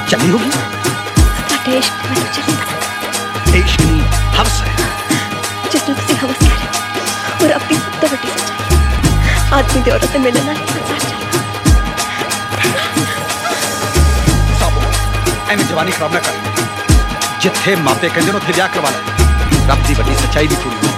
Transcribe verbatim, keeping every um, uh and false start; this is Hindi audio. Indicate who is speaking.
Speaker 1: चली होगी।
Speaker 2: इश्क में तो चली
Speaker 1: इश्क नहीं हवस है।
Speaker 2: जिसने तुझे हवस करे और अपनी सबसे बड़ी सच्चाई आदमी दे औरत मिलने ना संसार चला।
Speaker 1: साबो एने जवानी खराब ना कर। जिथे मापे कहते उथे ब्याह करवा ले। रब दी बड़ी सच्चाई भी पूरी